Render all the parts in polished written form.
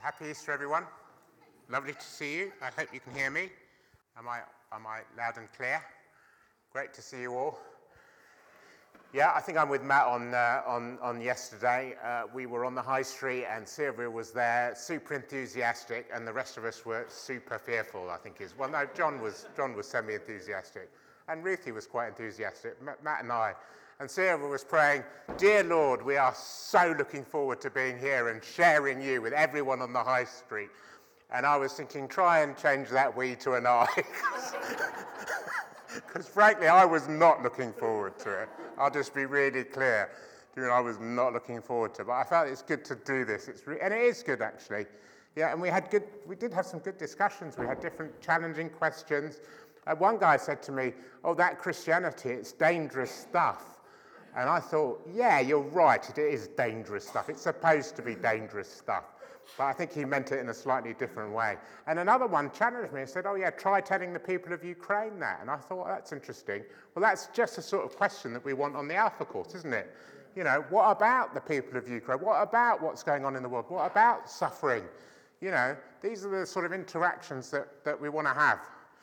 Happy Easter, everyone. Lovely to see you. I hope you can hear me. Am I loud and clear? Great to see you all. Yeah, I think I'm with Matt on yesterday. We were on the high street and Sylvia was there, super enthusiastic, and the rest of us were super fearful, I think is. Well, no, John was semi-enthusiastic, and Ruthie was quite enthusiastic, Matt and I. And Sylvia was praying, "Dear Lord, we are so looking forward to being here and sharing you with everyone on the high street." And I was thinking, try and change that "we" to an "I." Because frankly, I was not looking forward to it. I'll just be really clear. I was not looking forward to it. But I felt it's good to do this. And it is good, actually. Yeah, and we did have some good discussions. We had different challenging questions. One guy said to me, "Oh, that Christianity, it's dangerous stuff." And I thought, yeah, you're right, it is dangerous stuff. It's supposed to be dangerous stuff. But I think he meant it in a slightly different way. And another one challenged me and said, "Oh yeah, try telling the people of Ukraine that." And I thought, that's interesting. Well, that's just the sort of question that we want on the Alpha Course, isn't it? What about the people of Ukraine? What about what's going on in the world? What about suffering? These are the sort of interactions that we want to have.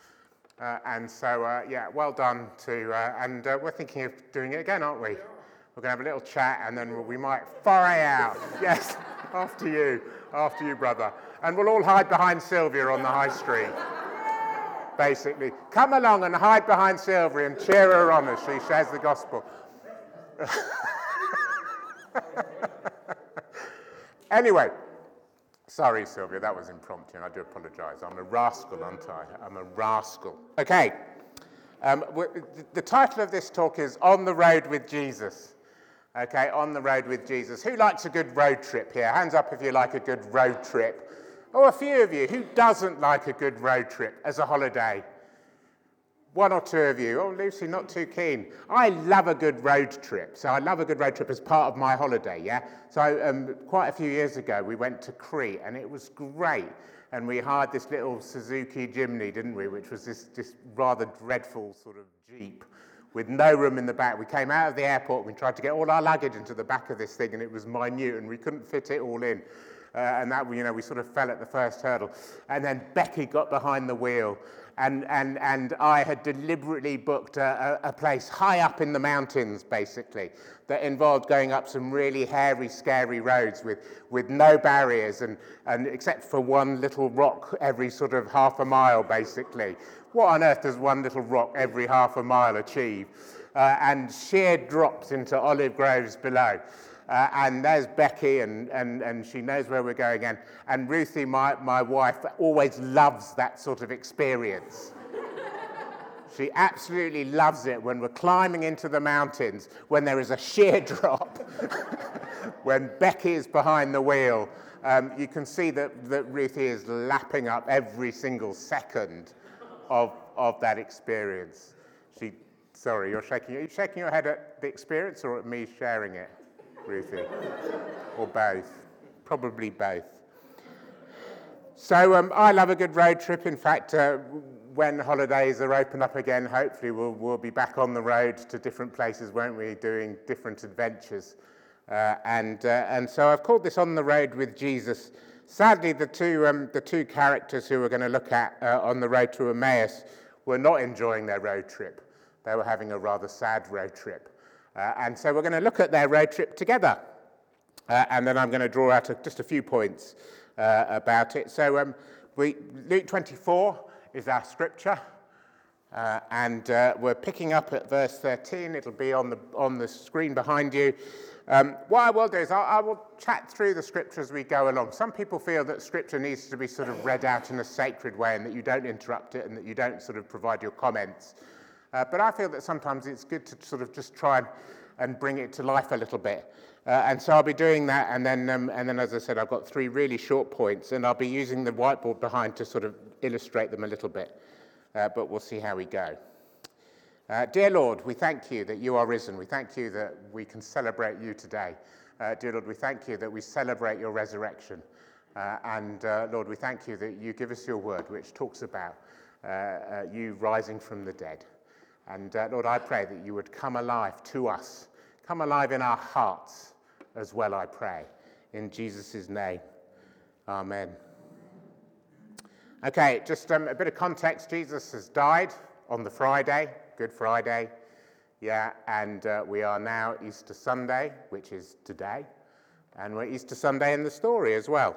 Yeah, well done and we're thinking of doing it again, aren't we? We're going to have a little chat and then we might foray out. Yes, after you, brother. And we'll all hide behind Sylvia on the high street, basically. Come along and hide behind Sylvia and cheer her on as she shares the gospel. Anyway. Sorry, Sylvia, that was impromptu, and I do apologise. I'm a rascal, aren't I? I'm a rascal. Okay, the title of this talk is On the Road with Jesus. Okay, On the Road with Jesus. Who likes a good road trip here? Hands up if you like a good road trip. Oh, a few of you. Who doesn't like a good road trip as a holiday? One or two of you. Oh, Lucy, not too keen. I love a good road trip. So I love a good road trip as part of my holiday, yeah? So quite a few years ago, we went to Crete, and it was great. And we hired this little Suzuki Jimny, didn't we? Which was this rather dreadful sort of Jeep with no room in the back. We came out of the airport, we tried to get all our luggage into the back of this thing, and it was minute, and we couldn't fit it all in. And that, we sort of fell at the first hurdle. And then Becky got behind the wheel, and I had deliberately booked a place high up in the mountains, basically, that involved going up some really hairy, scary roads with no barriers, and except for one little rock every sort of half a mile, basically. What on earth does one little rock every half a mile achieve? And sheer drops into olive groves below. And there's Becky, and she knows where we're going. And Ruthie, my wife, always loves that sort of experience. She absolutely loves it when we're climbing into the mountains, when there is a sheer drop, when Becky is behind the wheel. You can see that Ruthie is lapping up every single second of that experience. Sorry, you're shaking. Are you shaking your head at the experience or at me sharing it, Ruthie? Or both? Probably both. So I love a good road trip. In fact, when holidays are open up again, hopefully we'll be back on the road to different places, won't we, doing different adventures. And so I've called this On the Road with Jesus. Sadly, the two characters who we're going to look at on the road to Emmaus were not enjoying their road trip. They were having a rather sad road trip. And so we're going to look at their road trip together. And then I'm going to draw out just a few points about it. So Luke 24 is our scripture. And we're picking up at verse 13. It'll be on the screen behind you. What I will do is I will chat through the scripture as we go along. Some people feel that scripture needs to be sort of read out in a sacred way and that you don't interrupt it and that you don't sort of provide your comments. But I feel that sometimes it's good to sort of just try and bring it to life a little bit. And so I'll be doing that, and then, as I said, I've got 3 really short points, and I'll be using the whiteboard behind to sort of illustrate them a little bit. But we'll see how we go. Dear Lord, we thank you that you are risen. We thank you that we can celebrate you today. Dear Lord, we thank you that we celebrate your resurrection. Lord, we thank you that you give us your word, which talks about you rising from the dead. And Lord, I pray that you would come alive to us, come alive in our hearts as well, I pray, in Jesus' name. Amen. Okay, just a bit of context. Jesus has died on the Friday, Good Friday. Yeah, and we are now Easter Sunday, which is today. And we're Easter Sunday in the story as well.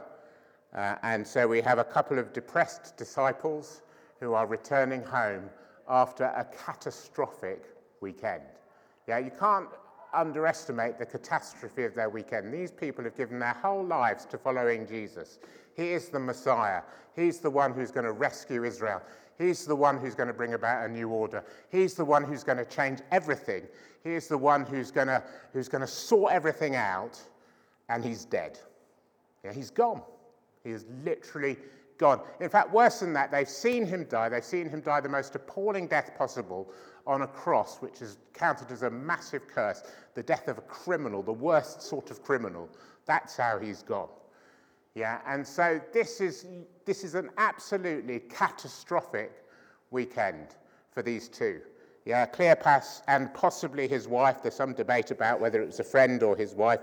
And so we have a couple of depressed disciples who are returning home after a catastrophic weekend. Yeah, you can't underestimate the catastrophe of their weekend. These people have given their whole lives to following Jesus. He is the Messiah. He's the one who's going to rescue Israel. He's the one who's going to bring about a new order. He's the one who's going to change everything. He is the one who's going to sort everything out, and he's dead. Yeah, he's gone. He is literally gone. In fact, worse than that, they've seen him die. They've seen him die the most appalling death possible on a cross, which is counted as a massive curse, the death of a criminal, the worst sort of criminal. That's how he's gone. Yeah, and so this is an absolutely catastrophic weekend for these two. Yeah, Cleopas and possibly his wife, there's some debate about whether it was a friend or his wife,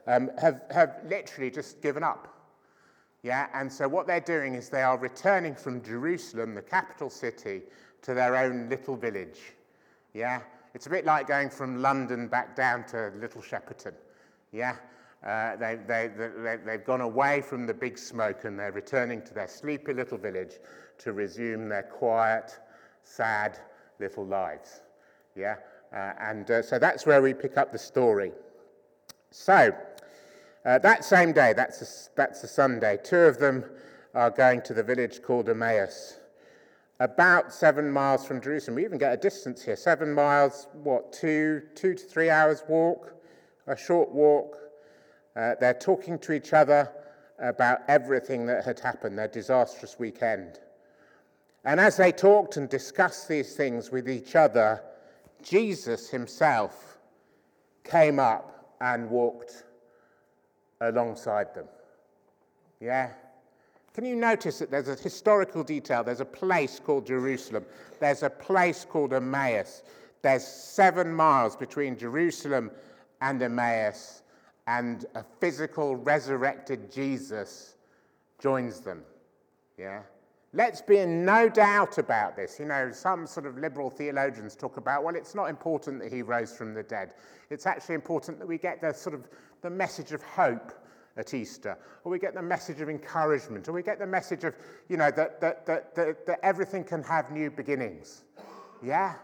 have literally just given up. Yeah, and so what they're doing is they are returning from Jerusalem, the capital city, to their own little village. Yeah, it's a bit like going from London back down to Little Shepperton. Yeah, they've gone away from the big smoke and they're returning to their sleepy little village to resume their quiet, sad little lives. Yeah, so that's where we pick up the story. So that same day, that's a Sunday, two of them are going to the village called Emmaus, about 7 miles from Jerusalem. We even get a distance here, 7 miles, 2 to 3 hours walk, a short walk. They're talking to each other about everything that had happened, their disastrous weekend. And as they talked and discussed these things with each other, Jesus himself came up and walked alongside them. Yeah? Can you notice that there's a historical detail? There's a place called Jerusalem. There's a place called Emmaus. There's 7 miles between Jerusalem and Emmaus, and a physical resurrected Jesus joins them. Yeah? Let's be in no doubt about this. You know, some sort of liberal theologians talk about, well, it's not important that he rose from the dead. It's actually important that we get the message of hope at Easter, or we get the message of encouragement, or we get the message of, you know, that everything can have new beginnings. Yeah?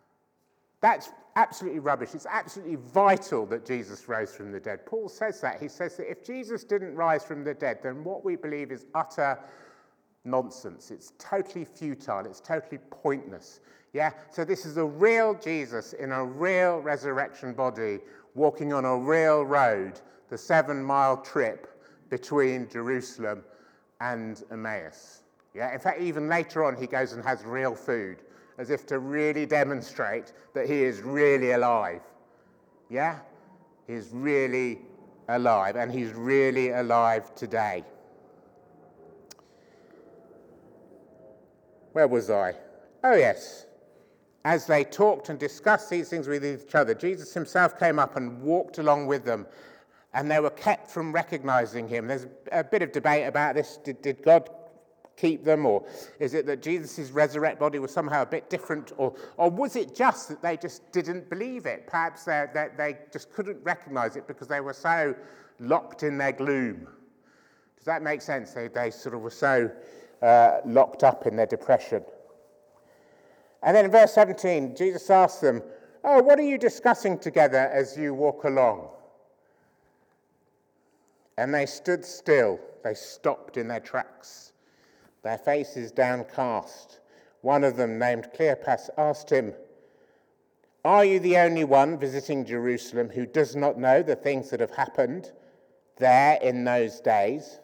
That's absolutely rubbish. It's absolutely vital that Jesus rose from the dead. Paul says that. He says that if Jesus didn't rise from the dead, then what we believe is utter nonsense. It's totally futile. It's totally pointless. Yeah? So this is a real Jesus in a real resurrection body walking on a real road, the 7-mile trip between Jerusalem and Emmaus. Yeah? In fact, even later on, he goes and has real food, as if to really demonstrate that he is really alive. Yeah? He's really alive, and he's really alive today. Where was I? Oh, yes. As they talked and discussed these things with each other, Jesus himself came up and walked along with them, and they were kept from recognizing him. There's a bit of debate about this. Did God keep them, or is it that Jesus' resurrected body was somehow a bit different, or was it just that they just didn't believe it? Perhaps they just couldn't recognize it because they were so locked in their gloom. Does that make sense? They sort of were so locked up in their depression. And then in verse 17, Jesus asked them, "Oh, what are you discussing together as you walk along?" And they stood still. They stopped in their tracks, their faces downcast. One of them, named Cleopas, asked him, "Are you the only one visiting Jerusalem who does not know the things that have happened there in those days?"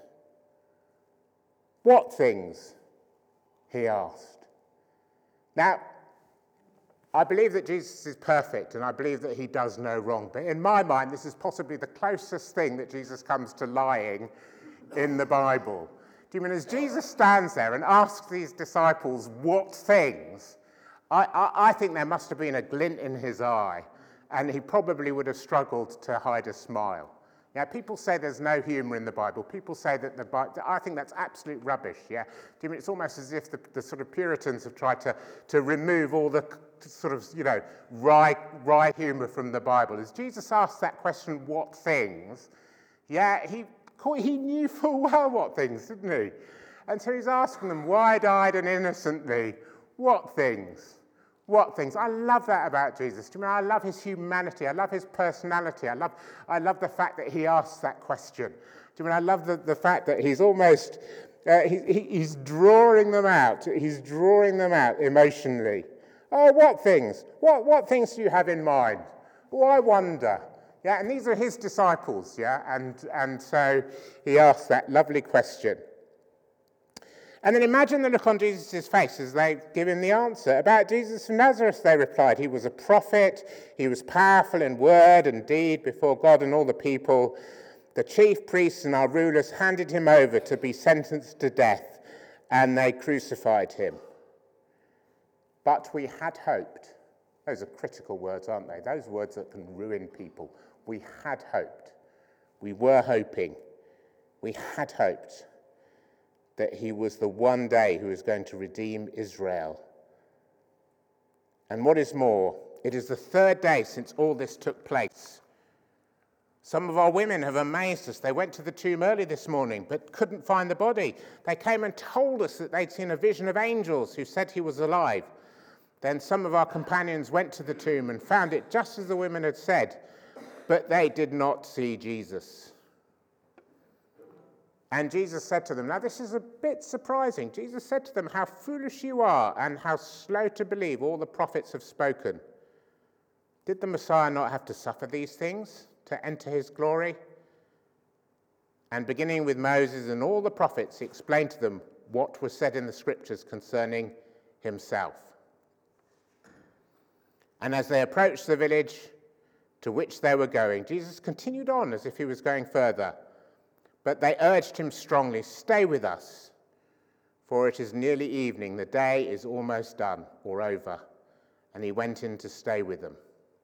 "What things?" he asked. Now, I believe that Jesus is perfect, and I believe that he does no wrong. But in my mind, this is possibly the closest thing that Jesus comes to lying in the Bible. Do you mean as Jesus stands there and asks these disciples what things, I think there must have been a glint in his eye, and he probably would have struggled to hide a smile. Yeah, people say there's no humour in the Bible. People say that the Bible, I think that's absolute rubbish, yeah? Do you mean it's almost as if the sort of Puritans have tried to remove all the sort of, wry humour from the Bible. As Jesus asked that question, what things? Yeah, he knew full well what things, didn't he? And so he's asking them, wide-eyed and innocently, what things? What things? I love that about Jesus. Do you mean I love his humanity? I love his personality. I love the fact that he asks that question. Do you mean I love the fact that he's almost, he's drawing them out. He's drawing them out emotionally. Oh, what things? What things do you have in mind? Oh, I wonder. Yeah, and these are his disciples, yeah? And so he asks that lovely question. And then imagine the look on Jesus' face as they give him the answer. About Jesus from Nazareth, they replied, he was a prophet, he was powerful in word and deed before God and all the people. The chief priests and our rulers handed him over to be sentenced to death, and they crucified him. But we had hoped. Those are critical words, aren't they? Those words that can ruin people. We had hoped. We were hoping. We had hoped that he was the one day who was going to redeem Israel. And what is more, it is the third day since all this took place. Some of our women have amazed us. They went to the tomb early this morning, but couldn't find the body. They came and told us that they'd seen a vision of angels who said he was alive. Then some of our companions went to the tomb and found it just as the women had said, but they did not see Jesus. And Jesus said to them, now this is a bit surprising. Jesus said to them, how foolish you are and how slow to believe all the prophets have spoken. Did the Messiah not have to suffer these things to enter his glory? And beginning with Moses and all the prophets, he explained to them what was said in the scriptures concerning himself. And as they approached the village to which they were going, Jesus continued on as if he was going further. But they urged him strongly, stay with us, for it is nearly evening. The day is almost done or over. And he went in to stay with them.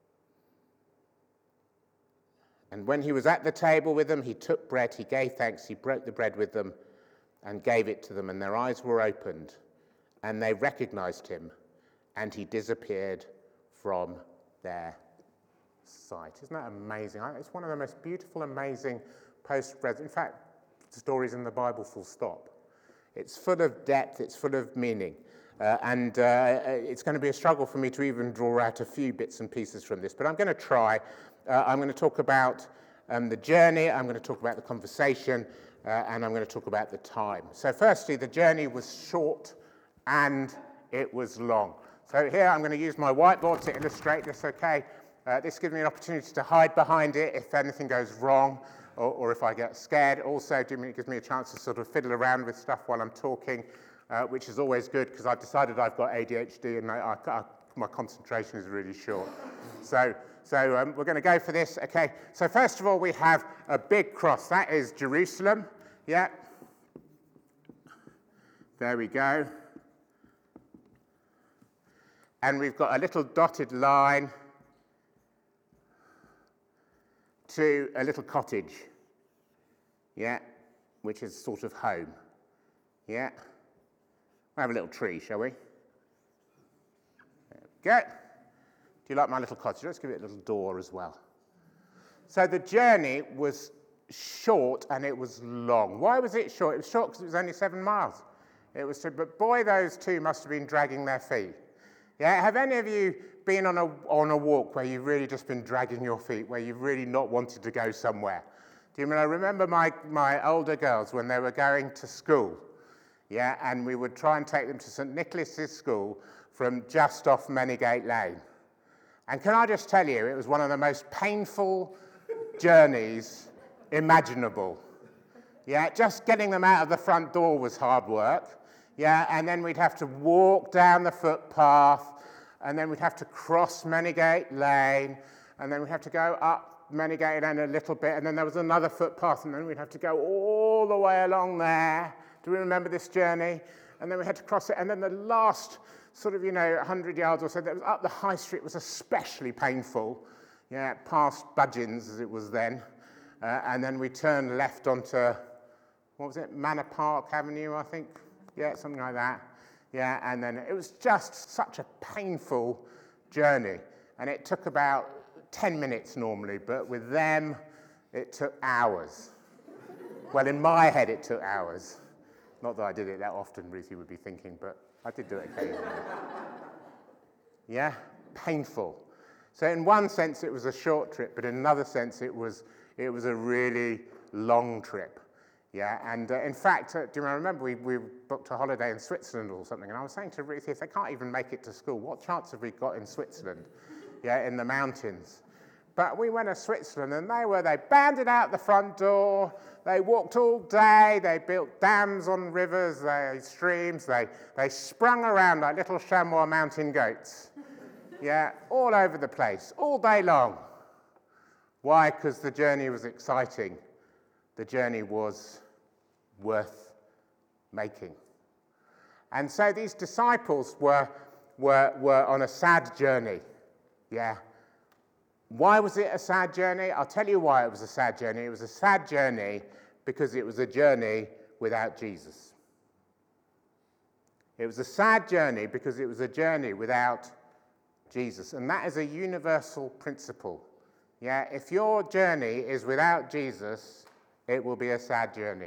And when he was at the table with them, he took bread, he gave thanks, he broke the bread with them and gave it to them. And their eyes were opened and they recognized him, and he disappeared from their sight. Isn't that amazing? It's one of the most beautiful, amazing in fact, stories in the Bible, full stop. It's full of depth, it's full of meaning. And it's going to be a struggle for me to even draw out a few bits and pieces from this, but I'm going to try. I'm going to talk about the journey, I'm going to talk about the conversation, and I'm going to talk about the time. So firstly, the journey was short and it was long. So here I'm going to use my whiteboard to illustrate this, okay? This gives me an opportunity to hide behind it if anything goes wrong, or if I get scared. Also, it gives me a chance to sort of fiddle around with stuff while I'm talking, which is always good because I've decided I've got ADHD and my concentration is really short. So we're going to go for this. Okay, so first of all, we have a big cross. That is Jerusalem. Yeah. There we go. And we've got a little dotted line to a little cottage, yeah, which is sort of home, yeah. We'll have a little tree, shall we? There we go. Do you like my little cottage? Let's give it a little door as well. So the journey was short and it was long. Why was it short? It was short because it was only 7 miles. But boy, those two must have been dragging their feet. Yeah, have any of you been on a walk where you've really just been dragging your feet, where you've really not wanted to go somewhere? Do you mean I remember my older girls when they were going to school, yeah, and we would try and take them to St. Nicholas's school from just off Menigate Lane. And can I just tell you, it was one of the most painful journeys imaginable. Yeah, just getting them out of the front door was hard work. Yeah, and then we'd have to walk down the footpath, and then we'd have to cross Menigate Lane, and then we'd have to go up Menigate Lane a little bit, and then there was another footpath, and then we'd have to go all the way along there. Do we remember this journey? And then we had to cross it, and then the last sort of, 100 yards or so that was up the high street was especially painful. Yeah, past Budgeons as it was then. and then we turned left onto, what was it, Manor Park Avenue, I think? Yeah, something like that. Yeah, and then it was just such a painful journey. And it took about 10 minutes normally, but with them, it took hours. Well, in my head, it took hours. Not that I did it that often, Ruthie would be thinking, but I did do it occasionally. Yeah, painful. So in one sense, it was a short trip, but in another sense, it was a really long trip. Yeah, and in fact, do you remember we booked a holiday in Switzerland or something, and I was saying to Ruthie, if they can't even make it to school, what chance have we got in Switzerland? Yeah, in the mountains. But we went to Switzerland, and they banded out the front door, they walked all day, they built dams on rivers, streams, they sprung around like little chamois mountain goats. Yeah, all over the place, all day long. Why? Because the journey was exciting. The journey was worth making. And so these disciples were on a sad journey. Yeah. Why was it a sad journey? I'll tell you why it was a sad journey. It was a sad journey because it was a journey without Jesus. It was a sad journey because it was a journey without Jesus. And that is a universal principle. Yeah, if your journey is without Jesus, it will be a sad journey.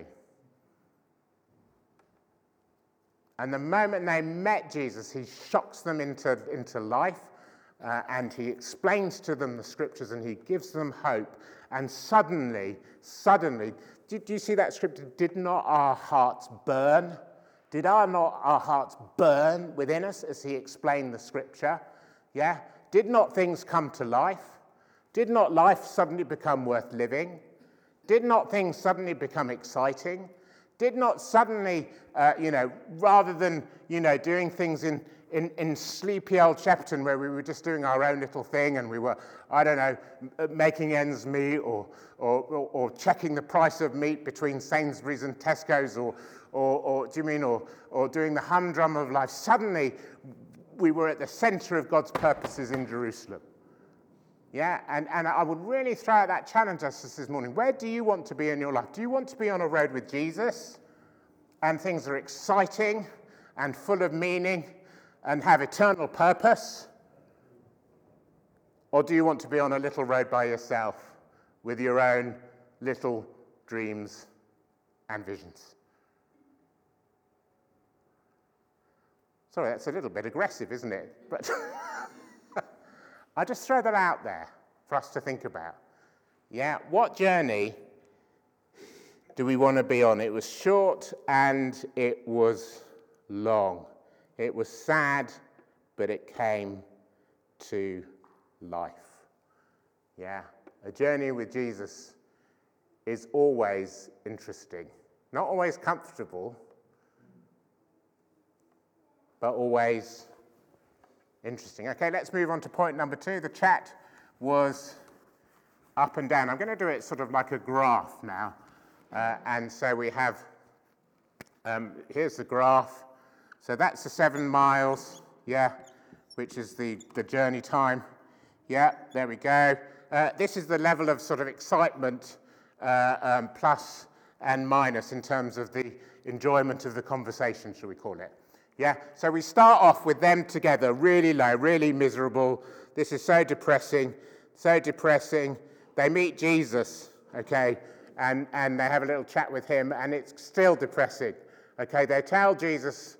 And the moment they met Jesus, he shocks them into life, and he explains to them the scriptures, and he gives them hope. And suddenly, do you see that scripture? Did not our hearts burn? Did not our hearts burn within us as he explained the scripture? Yeah? Did not things come to life? Did not life suddenly become worth living? Did not things suddenly become exciting? Did not suddenly, rather than, doing things in sleepy old Shepperton where we were just doing our own little thing and we were, making ends meet or checking the price of meat between Sainsbury's and Tesco's or doing the humdrum of life. Suddenly, we were at the center of God's purposes in Jerusalem. Yeah, and I would really throw out that challenge us this morning. Where do you want to be in your life? Do you want to be on a road with Jesus and things are exciting and full of meaning and have eternal purpose? Or do you want to be on a little road by yourself with your own little dreams and visions? Sorry, that's a little bit aggressive, isn't it? But I just throw that out there for us to think about. Yeah, what journey do we want to be on? It was short and it was long. It was sad, but it came to life. Yeah, a journey with Jesus is always interesting. Not always comfortable, but always interesting. Okay, let's move on to point number 2. The chat was up and down. I'm going to do it sort of like a graph now. And so we have, here's the graph. So that's the 7 miles, yeah, which is the journey time. Yeah, there we go. This is the level of sort of excitement, plus and minus in terms of the enjoyment of the conversation, shall we call it. Yeah, so we start off with them together, really low, really miserable. This is so depressing, so depressing. They meet Jesus, okay, and they have a little chat with him, and it's still depressing, okay. They tell Jesus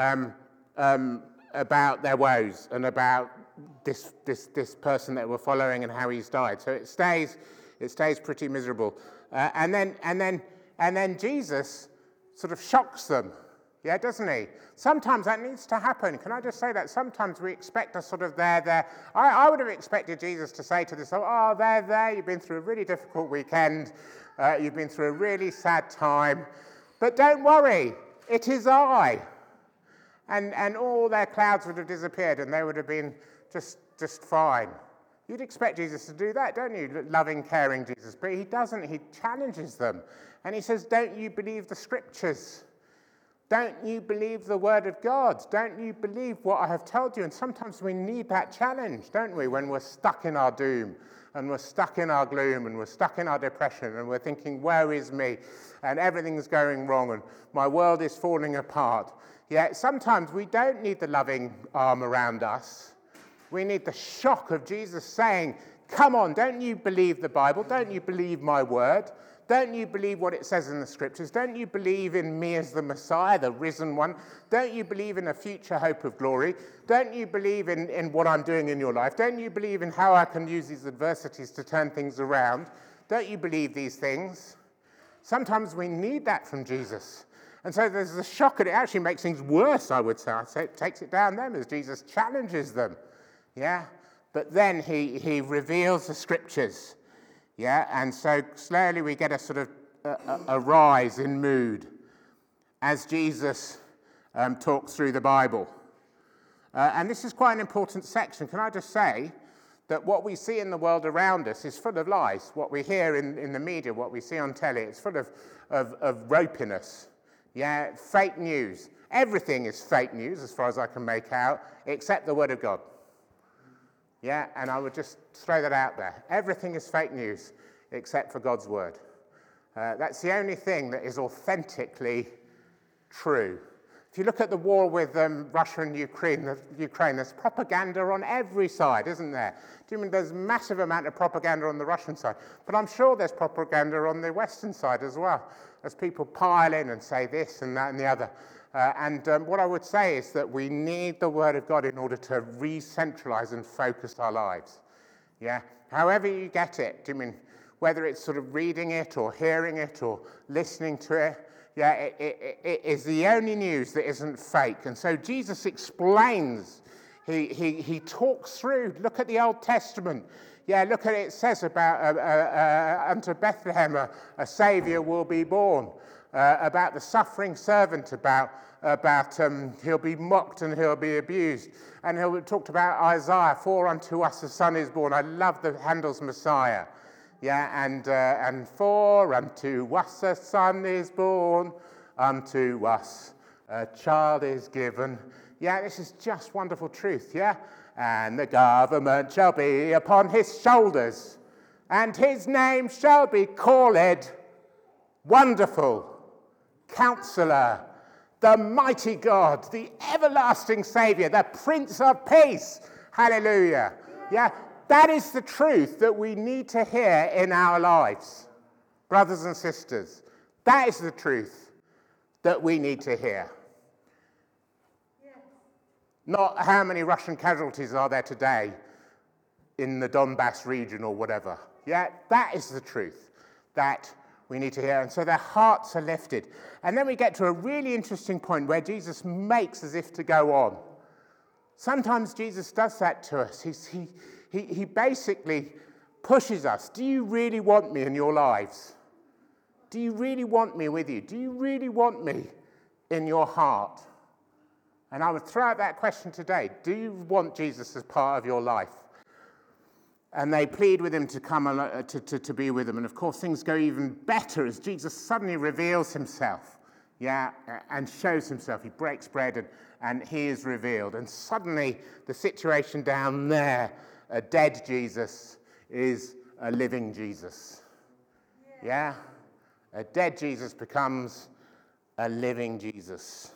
about their woes and about this person that we're following and how he's died. So it stays pretty miserable, and then Jesus sort of shocks them. Yeah, doesn't he? Sometimes that needs to happen. Can I just say that? Sometimes we expect a sort of there. I would have expected Jesus to say to this, there, you've been through a really difficult weekend. You've been through a really sad time. But don't worry, it is I. And all their clouds would have disappeared and they would have been just fine. You'd expect Jesus to do that, don't you? Loving, caring Jesus. But he doesn't. He challenges them. And he says, don't you believe the scriptures? Don't you believe the word of God? Don't you believe what I have told you? And sometimes we need that challenge, don't we, when we're stuck in our doom and we're stuck in our gloom, and we're stuck in our depression, and we're thinking, woe is me, and everything's going wrong, and my world is falling apart. Yeah, sometimes we don't need the loving arm around us. We need the shock of Jesus saying, come on, don't you believe the Bible? Don't you believe my word? Don't you believe what it says in the scriptures? Don't you believe in me as the Messiah, the risen one? Don't you believe in a future hope of glory? Don't you believe in what I'm doing in your life? Don't you believe in how I can use these adversities to turn things around? Don't you believe these things? Sometimes we need that from Jesus. And so there's a shock, and it actually makes things worse, I would say. I'd say it takes it down them as Jesus challenges them. Yeah? But then he reveals the scriptures. Yeah? And so slowly we get a sort of a rise in mood as Jesus talks through the Bible. And this is quite an important section. Can I just say that what we see in the world around us is full of lies. What we hear in the media, what we see on telly, it's full of ropiness. Yeah, fake news. Everything is fake news as far as I can make out, except the Word of God. Yeah, and I would just throw that out there. Everything is fake news except for God's Word. That's the only thing that is authentically true. If you look at the war with Russia and Ukraine, there's propaganda on every side, isn't there? Do you mean there's a massive amount of propaganda on the Russian side? But I'm sure there's propaganda on the Western side as well, as people pile in and say this and that and the other. What I would say is that we need the Word of God in order to re-centralize and focus our lives. Yeah? However you get it, do you mean whether it's sort of reading it or hearing it or listening to it, yeah, it is the only news that isn't fake. And so Jesus explains, he talks through, look at the Old Testament. Yeah, look at it, it says about unto Bethlehem a Saviour will be born. About the suffering servant, about he'll be mocked and he'll be abused. And he'll talked about Isaiah, for unto us a son is born. I love the Handel's Messiah. Yeah, and for unto us a son is born, unto us a child is given. Yeah, this is just wonderful truth, yeah? And the government shall be upon his shoulders, and his name shall be called Wonderful, Counselor, the Mighty God, the Everlasting Saviour, the Prince of Peace. Hallelujah. Yeah, that is the truth that we need to hear in our lives, brothers and sisters. That is the truth that we need to hear. Not how many Russian casualties are there today in the Donbass region or whatever. Yeah, that is the truth that we need to hear. And so their hearts are lifted. And then we get to a really interesting point where Jesus makes as if to go on. Sometimes Jesus does that to us. He basically pushes us. Do you really want me in your lives? Do you really want me with you? Do you really want me in your heart? And I would throw out that question today. Do you want Jesus as part of your life? And they plead with him to come to be with them. And of course, things go even better as Jesus suddenly reveals himself, yeah, and shows himself. He breaks bread and he is revealed. And suddenly, the situation down there, a dead Jesus is a living Jesus. Yeah? A dead Jesus becomes a living Jesus.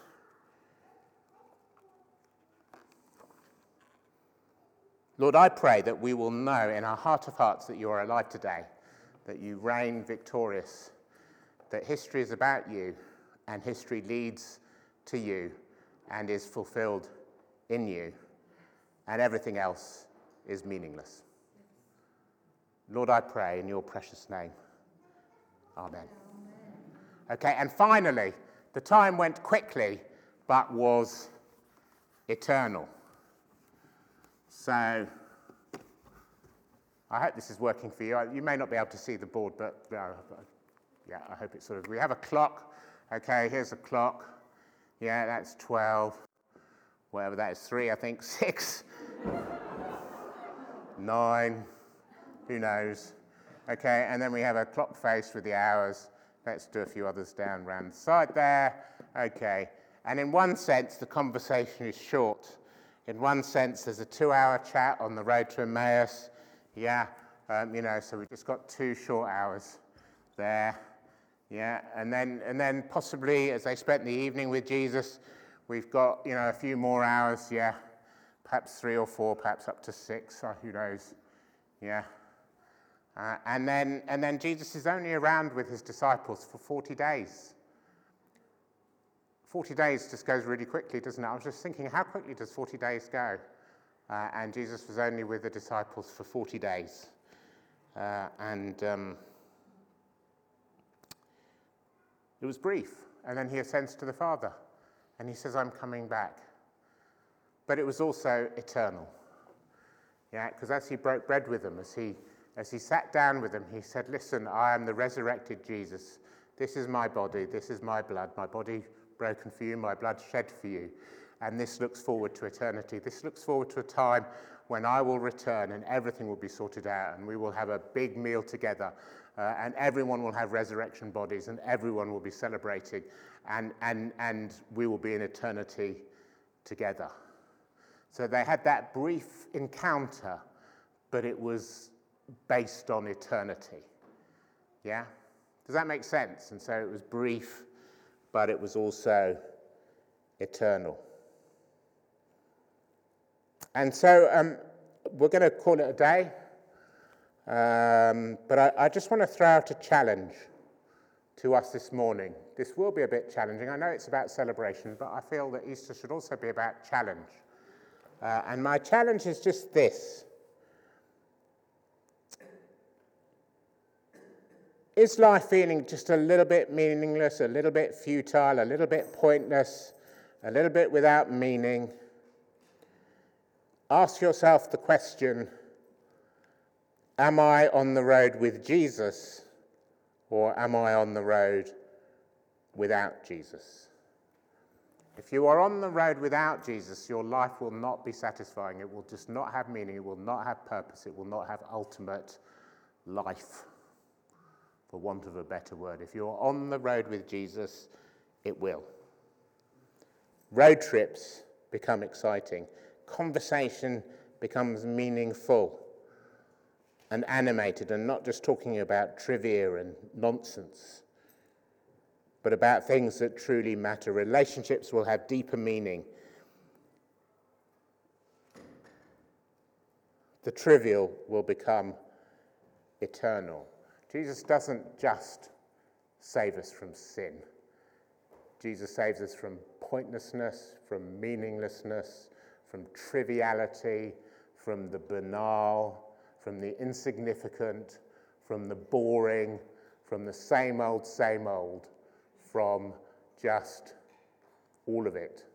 Lord, I pray that we will know in our heart of hearts that you are alive today, that you reign victorious, that history is about you, and history leads to you and is fulfilled in you, and everything else is meaningless. Lord, I pray in your precious name. Amen. Okay, and finally, the time went quickly, but was eternal. So, I hope this is working for you. You may not be able to see the board, but yeah, I hope it's sort of, we have a clock. Okay, here's a clock. Yeah, that's 12. Whatever that is, 3, I think, 6, 9, who knows. Okay, and then we have a clock face with the hours. Let's do a few others down around the side there. Okay, and in one sense, the conversation is short. In one sense, there's a 2-hour chat on the road to Emmaus. Yeah, So we've just got 2 short hours there. Yeah, and then possibly as they spent the evening with Jesus, we've got, a few more hours, yeah, perhaps 3 or 4, perhaps up to 6, who knows, yeah. And then Jesus is only around with his disciples for 40 days. 40 days just goes really quickly, doesn't it? I was just thinking, how quickly does 40 days go? And Jesus was only with the disciples for 40 days. It was brief, and then he ascends to the Father, and he says, I'm coming back. But it was also eternal, yeah, because as he broke bread with them, as he sat down with them, he said, listen, I am the resurrected Jesus. This is my body, this is my blood, my body broken for you, my blood shed for you, and this looks forward to eternity. This looks forward to a time when I will return and everything will be sorted out, and we will have a big meal together. And everyone will have resurrection bodies, and everyone will be celebrating, and we will be in eternity together. So they had that brief encounter, but it was based on eternity. Yeah? Does that make sense? And so it was brief, but it was also eternal. And so we're going to call it a day. But I just want to throw out a challenge to us this morning. This will be a bit challenging. I know it's about celebration, but I feel that Easter should also be about challenge. And my challenge is just this. Is life feeling just a little bit meaningless, a little bit futile, a little bit pointless, a little bit without meaning? Ask yourself the question, am I on the road with Jesus, or am I on the road without Jesus? If you are on the road without Jesus, your life will not be satisfying. It will just not have meaning. It will not have purpose. It will not have ultimate life, for want of a better word. If you're on the road with Jesus, it will. Road trips become exciting. Conversation becomes meaningful and animated, and not just talking about trivia and nonsense, but about things that truly matter. Relationships will have deeper meaning. The trivial will become eternal. Jesus doesn't just save us from sin. Jesus saves us from pointlessness, from meaninglessness, from triviality, from the banal, from the insignificant, from the boring, from the same old, from just all of it.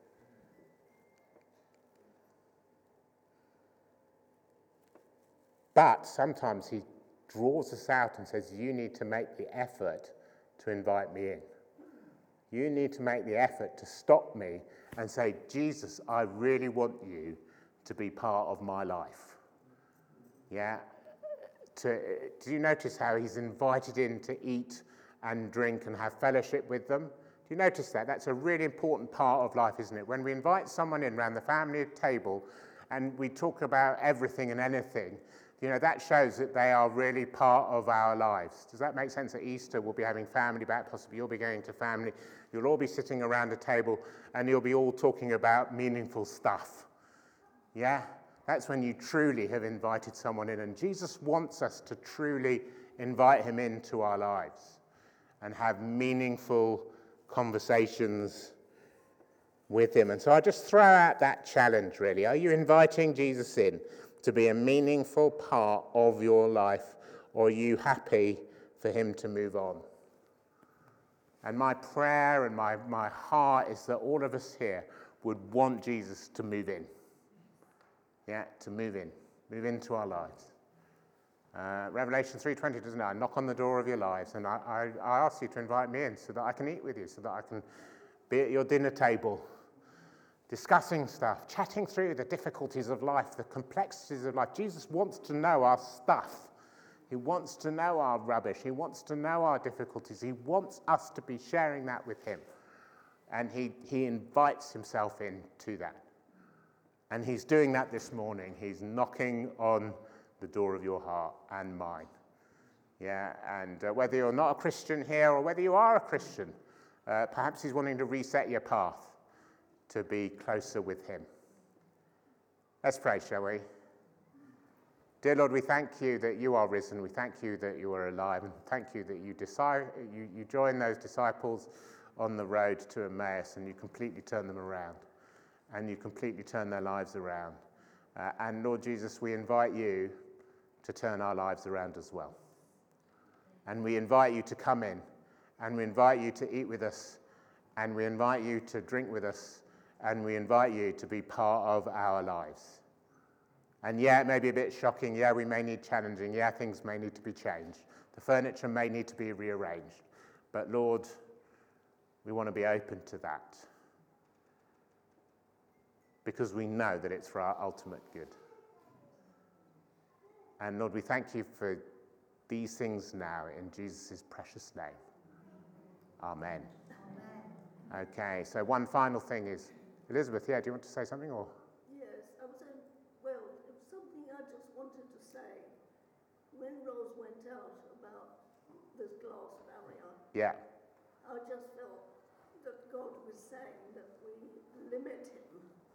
But sometimes he draws us out and says, you need to make the effort to invite me in. You need to make the effort to stop me and say, Jesus, I really want you to be part of my life. Yeah? Do you notice how he's invited in to eat and drink and have fellowship with them? Do you notice that? That's a really important part of life, isn't it? When we invite someone in around the family table and we talk about everything and anything, that shows that they are really part of our lives. Does that make sense? At Easter, we'll be having family back, possibly you'll be going to family. You'll all be sitting around a table and you'll be all talking about meaningful stuff. Yeah? That's when you truly have invited someone in. And Jesus wants us to truly invite him into our lives and have meaningful conversations with him. And so I just throw out that challenge, really. Are you inviting Jesus in to be a meaningful part of your life, or are you happy for him to move on? And my prayer and my heart is that all of us here would want Jesus to move in. Yeah, to move into our lives. Revelation 3:20, doesn't it? I knock on the door of your lives, and I ask you to invite me in so that I can eat with you, so that I can be at your dinner table, discussing stuff, chatting through the difficulties of life, the complexities of life. Jesus wants to know our stuff. He wants to know our rubbish. He wants to know our difficulties. He wants us to be sharing that with him. And he invites himself into that. And he's doing that this morning. He's knocking on the door of your heart and mine. Yeah, and whether you're not a Christian here or whether you are a Christian, perhaps he's wanting to reset your path to be closer with him. Let's pray, shall we? Dear Lord, we thank you that you are risen. We thank you that you are alive. And thank you that you join those disciples on the road to Emmaus and you completely turn them around. And you completely turn their lives around. And Lord Jesus, we invite you to turn our lives around as well. And we invite you to come in. And we invite you to eat with us. And we invite you to drink with us. And we invite you to be part of our lives. And yeah, it may be a bit shocking. Yeah, we may need challenging. Yeah, things may need to be changed. The furniture may need to be rearranged. But Lord, we want to be open to that. Because we know that it's for our ultimate good. And Lord, we thank you for these things now in Jesus' precious name. Amen. Amen. Okay, so one final thing is, Elizabeth, yeah, do you want to say something? Or? Yes, it was something I just wanted to say. When Rose went out about this glass barrier, yeah, I just felt that God was saying that we limit him.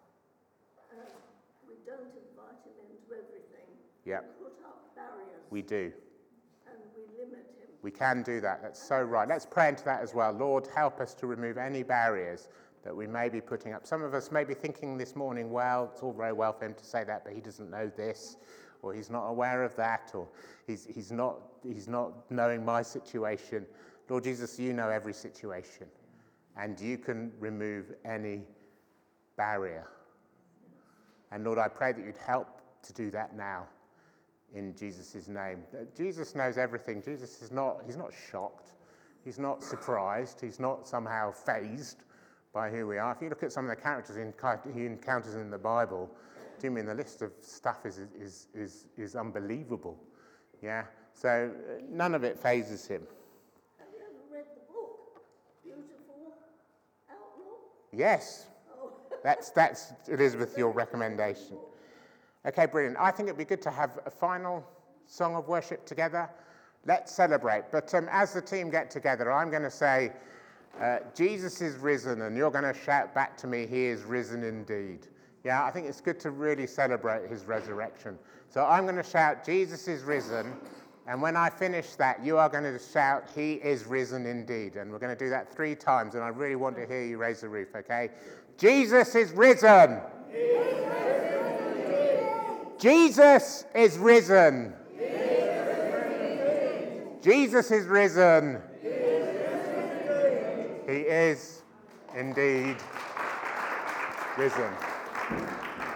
We don't invite him into everything. yeah. We put up barriers. We do. And we limit him. We can do that. That's so right. Let's pray into that as well. Lord, help us to remove any barriers that we may be putting up. Some of us may be thinking this morning, well, it's all very well for him to say that, but he doesn't know this, or he's not aware of that, or he's not knowing my situation. Lord Jesus, you know every situation, and you can remove any barrier. And Lord, I pray that you'd help to do that now in Jesus' name. Jesus knows everything. Jesus he's not shocked. He's not surprised. He's not somehow fazed by who we are. If you look at some of the characters he encounters in the Bible, do you mean the list of stuff is unbelievable? Yeah? So none of it fazes him. Have you ever read the book, Beautiful Outlaw? Yes. That's Elizabeth, your recommendation. Okay, brilliant. I think it'd be good to have a final song of worship together. Let's celebrate. But as the team get together, I'm going to say, Jesus is risen, and you're going to shout back to me, he is risen indeed. Yeah, I think it's good to really celebrate his resurrection. So I'm going to shout, Jesus is risen. And when I finish that, you are going to shout, he is risen indeed. And we're going to do that 3 times. And I really want to hear you raise the roof, okay? Jesus is risen. Jesus is risen. Jesus is risen. He is indeed risen.